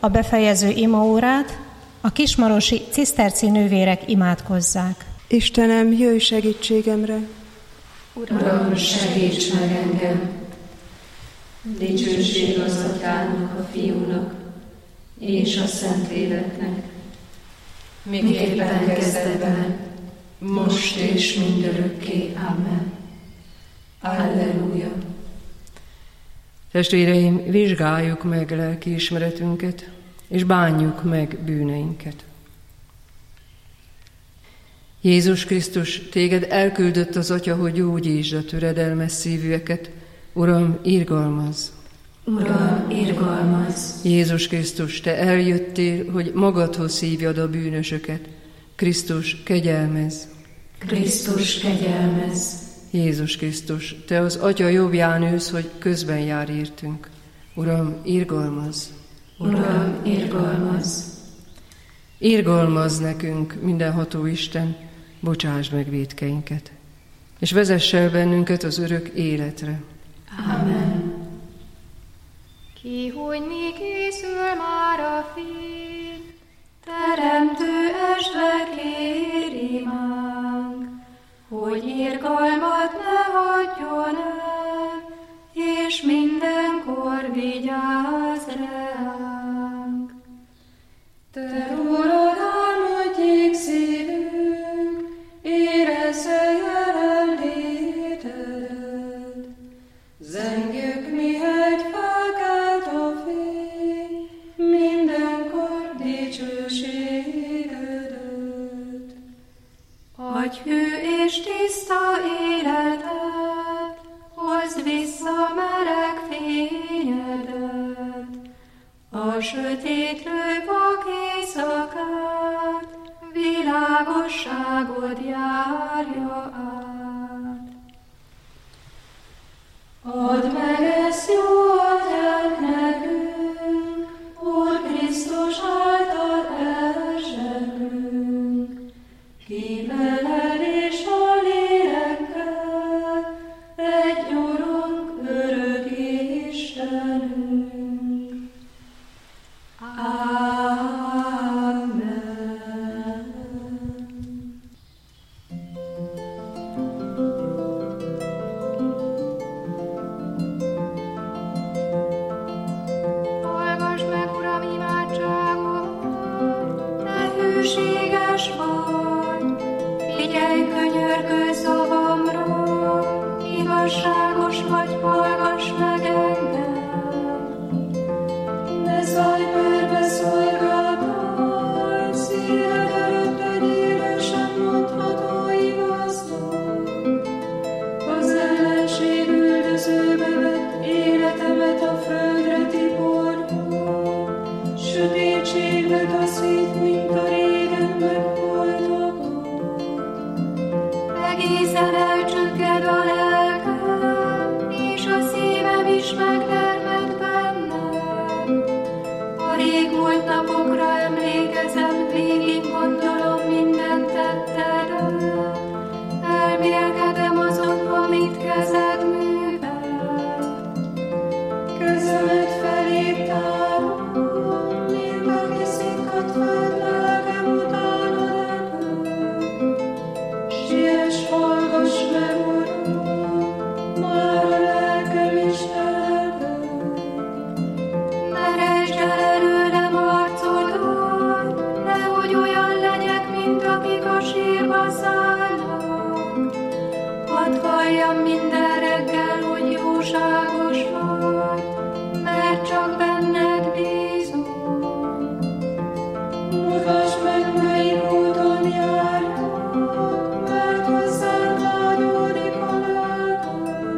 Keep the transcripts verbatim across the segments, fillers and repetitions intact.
a befejező imaórát a kismarosi ciszterci nővérek imádkozzák. Istenem, jöjj segítségemre! Uram, segíts meg engem! Dicsőség az Atyának, a Fiúnak és a Szentléleknek, miképpen kezdetben, most és mindörökké. Amen. Alleluja. Testvéreim, vizsgáljuk meg lelkiismeretünket, és bánjuk meg bűneinket. Jézus Krisztus, téged elküldött az Atya, hogy gyógyítsd a töredelmes szívűeket. Uram, irgalmazz! Uram, irgalmazz! Jézus Krisztus, te eljöttél, hogy magadhoz hívjad a bűnösöket. Krisztus, kegyelmezz! Krisztus, kegyelmezz! Jézus Krisztus, te az Atya jobbján ülsz, hogy közben jár értünk. Uram, irgalmazz! Uram, irgalmazz! Irgalmazz nekünk, mindenható Isten, bocsásd meg vétkeinket, és vezess el bennünket az örök életre. Amen. Kihújni készül már a fény, teremtő esve kér imánk, hogy irgalmat ne hagyjon el, és mindenkor vigyázz ránk. Te rólad álmodjék szívünk, érezze jelenlétedet. Zengjük, mihegy felkelt a fény, mindenkor dicsőségedet. Adj hű és tiszta életet, hozd vissza meleg fényedet. A sötétlő vak éjszakát, világosságod járja át. Add meg ezt jó atyánk nekünk, Úr Krisztus által elzsebünk. Ki veled és a lélekkel, egy Urunk, örök Istenünk. Amen. Hallgass meg, Uram, imádságot, te hűséges vagy, figyelj könyörgő szavamra, igazságos vagy, hallgass meg engem. Ne szállj perbe szolgáltály, szíved előtt egy élősen mondható igaznak. Az ellenség üldözőbe vett életemet a földre tiporva, sötétségbe taszít, mint a régen megvoltakat. Egészen elcsügged a lelkem, és a szívem is megdermed bennem. A régmúlt napokra emlékezem, végig gondolom minden tettedet. Elmélkedem azon, amit kezed művelt. Kezemet felé tárom, mint aki szikkat föld, lelkem utána repül. Siess, hallgass meg, Uram, már a lelkem is elvel. Meresd el előlem arcodat, nehogy olyan legyek, mint akik a sírba szállnak. Hadd halljam minden reggel, hogy jóságos vagy, mert csak benned bízom. Mutasd meg, melyik úton járjak, mert hozzánk vágyódik a lelkem.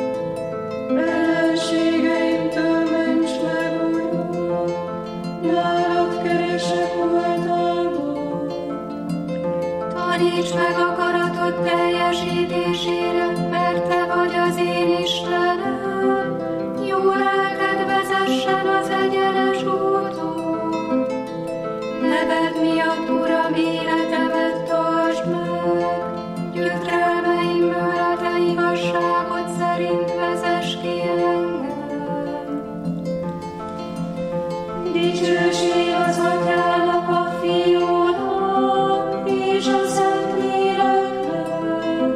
Ellenségeimtől ments meg, Uram, nálad keresek oltalmat. Taníts meg akaratod teljesítésére, mert te vagy az én Istenem. Jó lelked vezessen az egyenes úton. Neved miatt, Uram, életemet tartsd meg. Gyötrelmeimből a te igazságod szerint vezess ki engem. Dicsőség az Atyának, a Fiúnak és a Szentléleknek,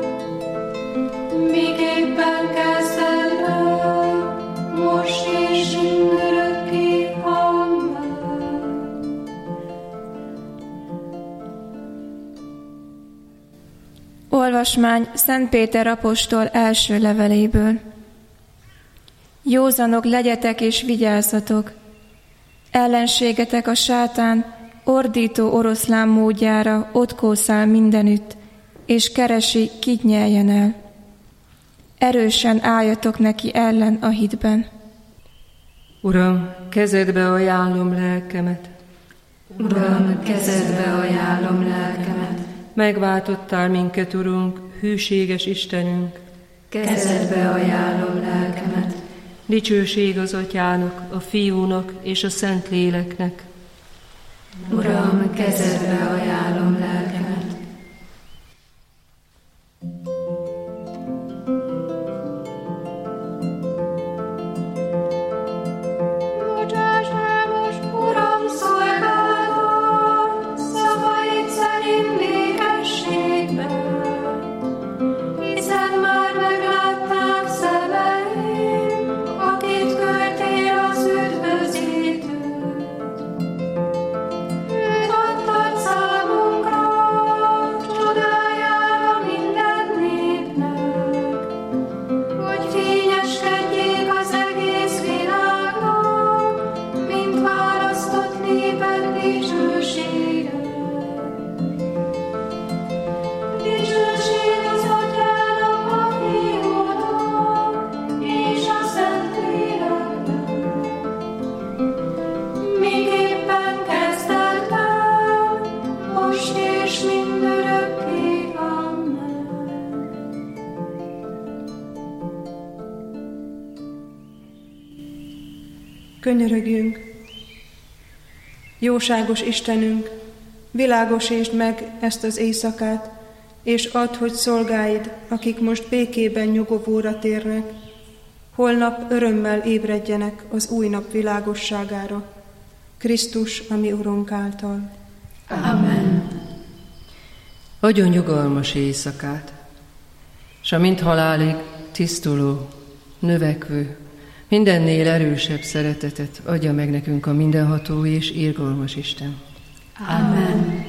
miképpen kezdetben, most és mindörökké. Amen. Olvasmány Szent Péter apostol első leveléből. Józanok legyetek és vigyázzatok! Ellenségetek a sátán ordító oroszlán módjára ott kószál mindenütt, és keresi, kit nyeljen el. Erősen álljatok neki ellen a hitben. Uram, kezedbe ajánlom lelkemet. Uram, kezedbe ajánlom lelkemet. Megváltottál minket, Urunk, hűséges Istenünk. Kezedbe ajánlom lelkemet. Dicsőség az Atyának, a Fiúnak és a Szentléleknek. Uram, kezedbe ajánlom lelkemet. Bocsáss el most, Uram, szolgálatot, szavaid szerint békességben, hiszen már meglátták szemeim, akit küldtél az üdvözítőt. Őt adtad számunkra, csodájára minden népnek, hogy fényeskedjék az egész világnak, mint választott néped dicsősége. Dicsőség az Atyának, a Fiúnak és a Szentléleknek, miképpen kezdetben, most és mindörökké. Amen. Könyörögjünk! Jóságos Istenünk, világosítsd meg ezt az éjszakát, és add, hogy szolgáid, akik most békében nyugovóra térnek, holnap örömmel ébredjenek az új nap világosságára, Krisztus, a mi Urunk által. Amen. Adjon nyugalmas éjszakát, s a mint halálig tisztuló, növekvő, mindennél erősebb szeretetet adja meg nekünk a mindenható és irgalmas Isten. Amen.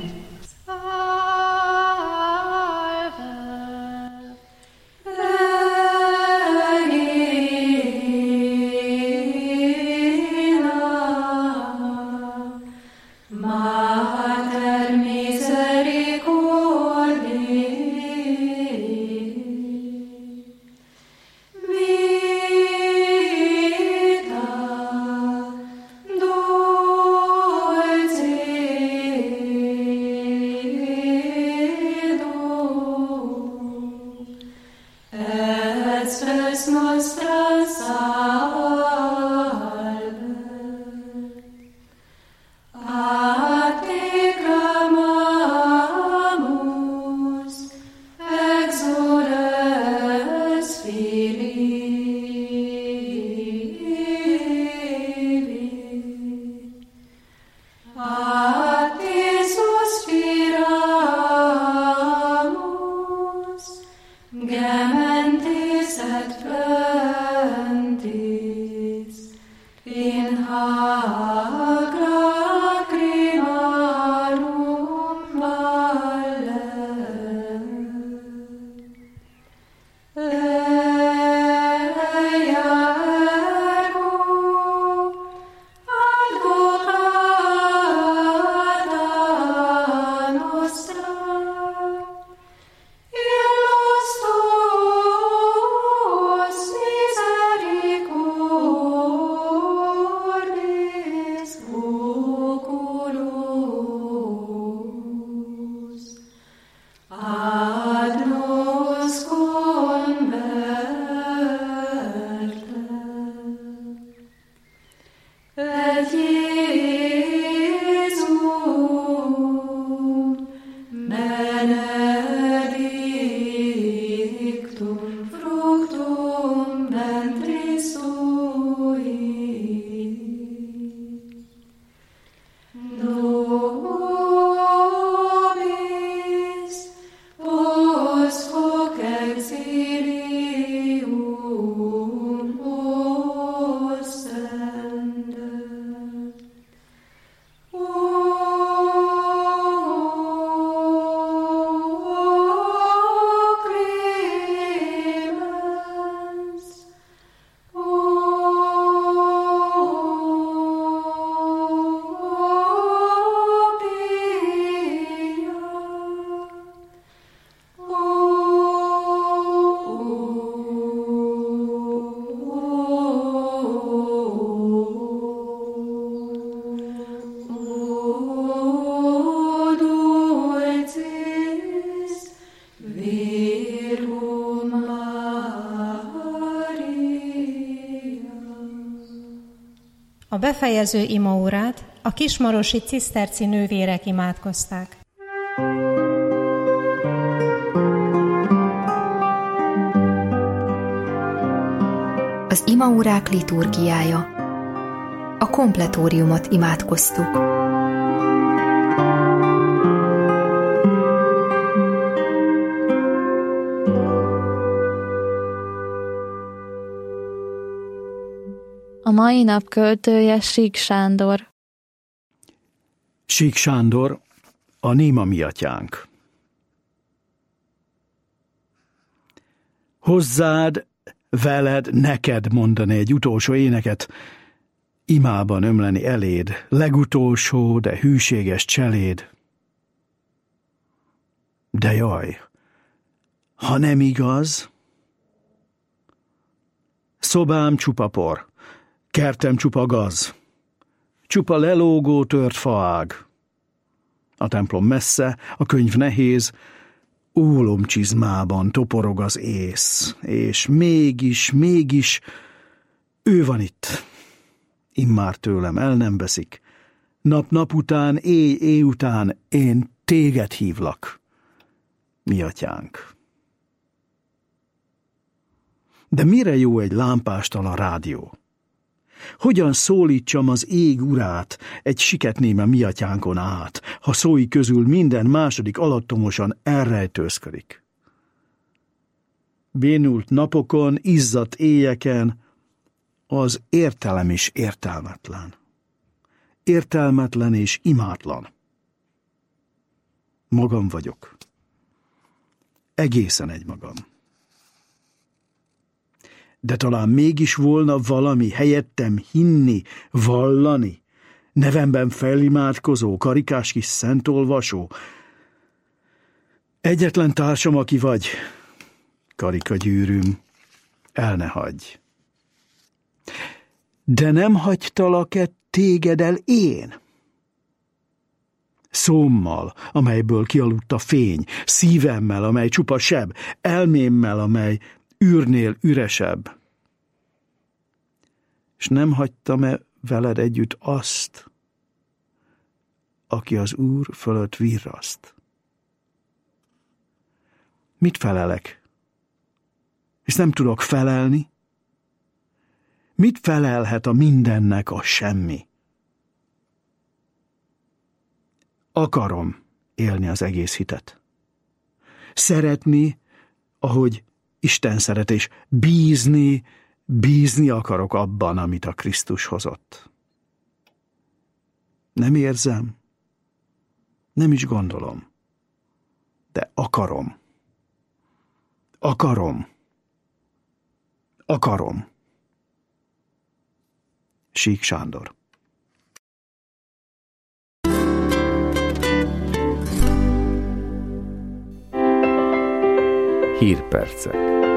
Mater misericordiae, vita dulcis befejező imaórát a kismarosi ciszterci nővérek imádkozták. Az imaórák liturgiája. A kompletóriumot imádkoztuk. A mai nap költője Sík Sándor. Sík Sándor, a Néma mi atyánk. Hozzád, veled, neked mondani egy utolsó éneket, imában ömleni eléd, legutolsó, de hűséges cseléd. De jaj, ha nem igaz, szobám csupa por, kertem csupa gaz, csupa lelógó tört faág. A templom messze, a könyv nehéz, ólomcsizmában toporog az ész, és mégis, mégis ő van itt. Immár tőlem el nem veszik. Nap-nap után, éj-éj után én téged hívlak, mi atyánk. De mire jó egy lámpástalan rádió? Hogyan szólítsam az ég urát egy siketnéme mi atyánkon át, ha szói közül minden második alattomosan elrejtőzködik? Bénult napokon, izzadt éjeken az értelem is értelmetlen. Értelmetlen és imátlan. Magam vagyok. Egészen egymagam. De talán mégis volna valami helyettem hinni, vallani, nevemben felimádkozó, karikás kis szentolvasó. Egyetlen társam, aki vagy, karikagyűrűm, el ne hagyj. De nem hagytalak-e téged el én? Szómmal, amelyből kialudt a fény, szívemmel, amely csupa seb, elmémmel, amely űrnél üresebb. És nem hagytam-e veled együtt azt, aki az Úr fölött virraszt? Mit felelek? És nem tudok felelni? Mit felelhet a mindennek a semmi? Akarom élni az egész hitet. Szeretni, ahogy Isten szeret, és bízni, bízni akarok abban, amit a Krisztus hozott. Nem érzem, nem is gondolom, de akarom. Akarom. Akarom. Sík Sándor. Hírpercek.